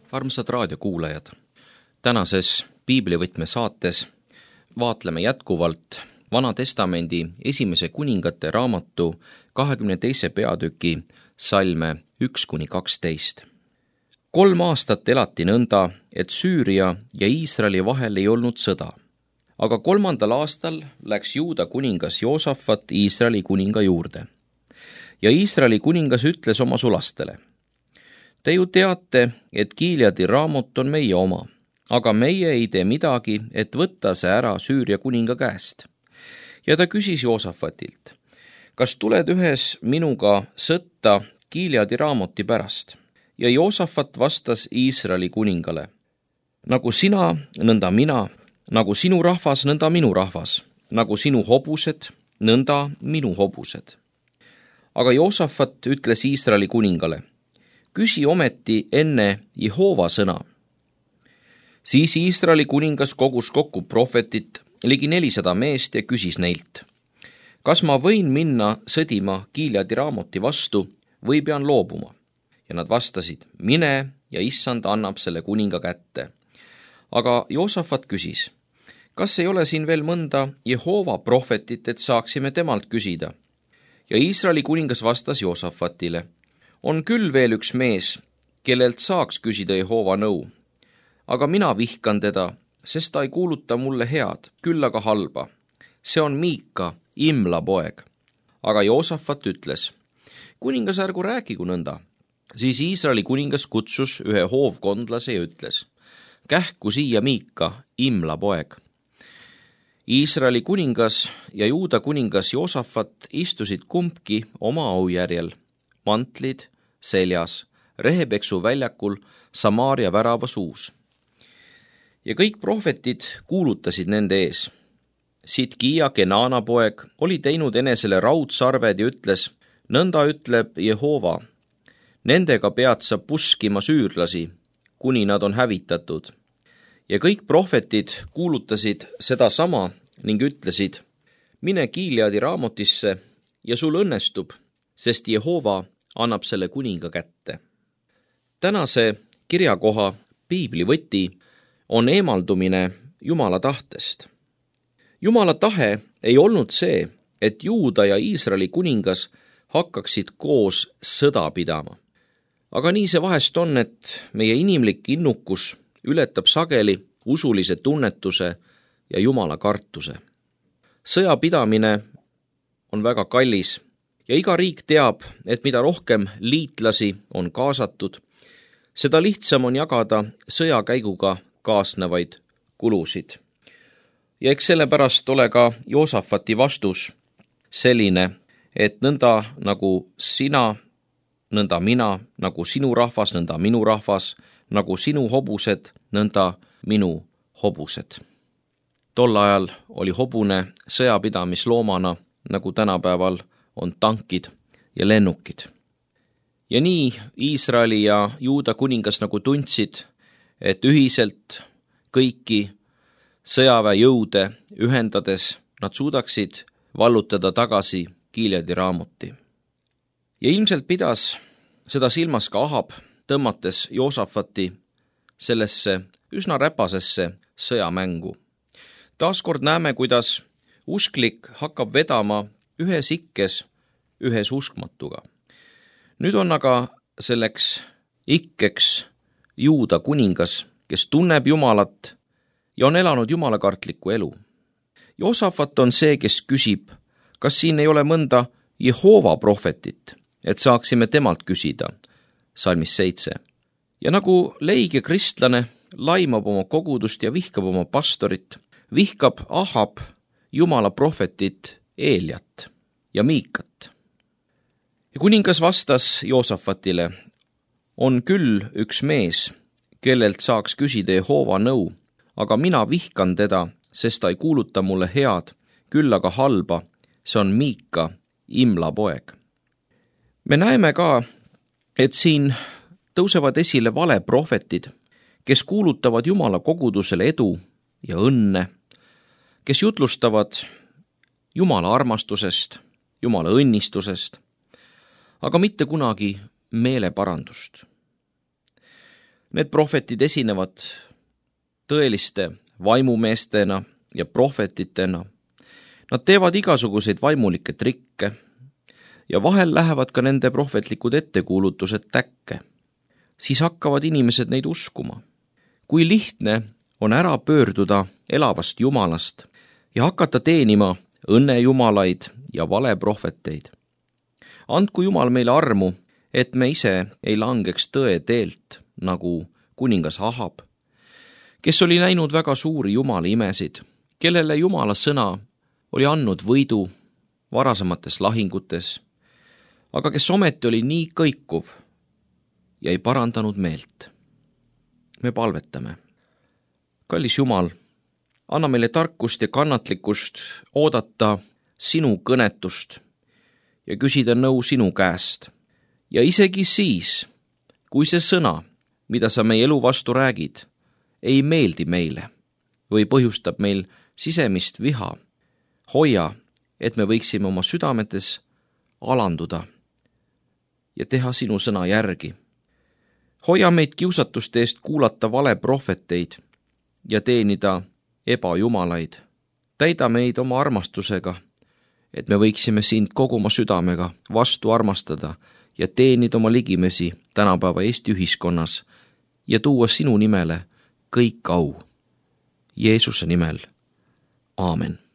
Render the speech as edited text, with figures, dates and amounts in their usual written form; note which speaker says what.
Speaker 1: Armsad raadiokuulajad, tänases piiblivõtme saates vaatleme jätkuvalt Vana Testamendi esimese kuningate raamatu 22. peatüki salme 1-12. 3 aastat elati nõnda, et Süüria ja Iisraeli vahel ei olnud sõda. Aga 3. aastal läks Juuda kuningas Joosafat Iisraeli kuninga juurde. Ja Iisraeli kuningas ütles oma sulastele: Te ju teate, et Gileadi raamot on meie oma, aga meie ei tee midagi, et võtta see ära Süüria kuninga käest. Ja ta küsis Joosafatilt: Kas tuled ühes minuga sõtta Gileadi raamoti pärast? Ja Joosafat vastas Iisraeli kuningale: Nagu sina, nõnda mina, nagu sinu rahvas, nõnda minu rahvas, nagu sinu hobused, nõnda minu hobused. Aga Joosafat ütles Iisraeli kuningale: Küsi ometi enne Jehova sõna. Siis Iisraeli kuningas kogus kokku prohvetit ligi 400 meest ja küsis neilt: Kas ma võin minna sõdima Gileadi raamoti vastu või pean loobuma? Ja nad vastasid: Mine ja issand annab selle kuninga kätte. Aga Joosafat küsis: Kas ei ole siin veel mõnda Jehova prohvetit, et saaksime temalt küsida? Ja Iisraeli kuningas vastas Joosafatile: On küll veel üks mees, kellelt saaks küsida Jehova nõu. Aga mina vihkan teda, sest ta ei kuuluta mulle head, küll aga halba. See on Miika, Imla poeg. Aga Joosafat ütles: Kuningas, ärgu rääkigu nõnda. Siis Iisraeli kuningas kutsus ühe hoovkondlase ja ütles: Kähku siia Miika, Imla poeg. Iisraeli kuningas ja Juuda kuningas Joosafat istusid kumbki oma aujärjel, mantlid seljas, rehepeksu väljakul Samaaria värava suus. Ja kõik prohvetid kuulutasid nende ees. Sidkia, Kenaana poeg, oli teinud enesele raudsarved ja ütles: Nõnda ütleb Jehova, nendega pead sa puskima süürlasi, kuni nad on hävitatud. Ja kõik prohvetid kuulutasid sedasama ning ütlesid: Mine Gileadi raamotisse ja sul õnnestub, sest Jehova annab selle kuninga kätte. Tänase kirjakoha piiblivõti on eemaldumine Jumala tahtest. Jumala tahe ei olnud see, et Juuda ja Iisraeli kuningas hakkaksid koos sõda pidama. Aga nii see vahest on, et meie inimlik innukus ületab sageli usulise tunnetuse ja Jumala kartuse. Sõjapidamine on väga kallis ja iga riik teab, et mida rohkem liitlasi on kaasatud, seda lihtsam on jagada sõjakäiguga kaasnevaid kulusid. Ja eks sellepärast ole ka Joosafati vastus selline, et nõnda nagu sina, nõnda mina, nagu sinu rahvas, nõnda minu rahvas, nagu sinu hobused, nõnda minu hobused. Tol ajal oli hobune sõjapidamisloomana, nagu tänapäeval on tankid ja lennukid. Ja nii Iisraeli ja Juuda kuningas nagu tundsid, et ühiselt kõiki sõjaväejõude ühendades nad suudaksid vallutada tagasi Gileadi raamoti. Ja ilmselt pidas seda silmas ka Ahab, tõmmates Joosafati sellesse üsna räpasesse sõjamängu. Taaskord näeme, kuidas usklik hakkab vedama ühes ikkes ühes uskmatuga. Nüüd on aga selleks ikkeks Juuda kuningas, kes tunneb Jumalat ja on elanud jumalakartlikku elu. Joosafat on see, kes küsib, kas siin ei ole mõnda Jehova prohvetit, et saaksime temalt küsida, salmis 7. Ja nagu leige kristlane laimab oma kogudust ja vihkab oma pastorit, vihkab Ahab Jumala prohvetit Eeliat ja Miikat. Ja kuningas vastas Joosafatile: On küll üks mees, kellelt saaks küsida Jehova nõu, aga mina vihkan teda, sest ta ei kuuluta mulle head, küll aga halba, see on Miika, Imla poeg. Me näeme ka, et siin tõusevad esile valeprohvetid, kes kuulutavad Jumala kogudusele edu ja õnne, kes jutlustavad Jumala armastusest, Jumala õnnistusest, aga mitte kunagi meeleparandust. Need prohvetid esinevad tõeliste vaimumeestena ja prohvetitena. Nad teevad igasuguseid vaimulikke trikke ja vahel lähevad ka nende prohvetlikud ettekuulutused täkke. Siis hakkavad inimesed neid uskuma. Kui lihtne on ära pöörduda elavast Jumalast ja hakata teenima õnnejumalaid ja valeprohveteid. Andku Jumal meile armu, et me ise ei langeks tõe teelt, nagu kuningas Ahab, kes oli näinud väga suuri Jumala imesid, kellele Jumala sõna oli andnud võidu varasemates lahingutes, aga kes ometi oli nii kõikuv ja ei parandanud meelt. Me palvetame. Kallis Jumal, anna meile tarkust ja kannatlikkust oodata sinu kõnetust ja küsida nõu sinu käest. Ja isegi siis, kui see sõna, mida sa meie elu vastu räägid, ei meeldi meile või põhjustab meil sisemist viha, hoia, et me võiksime oma südametes alanduda ja teha sinu sõna järgi. Hoia meid kiusatuste eest kuulata valeprohveteid ja teenida ebajumalaid. Täida meid oma armastusega, et me võiksime sind kogu oma südamega vastu armastada ja teenida oma ligimesi tänapäeva Eesti ühiskonnas ja tuua sinu nimele kõik au. Jeesuse nimel. Aamen.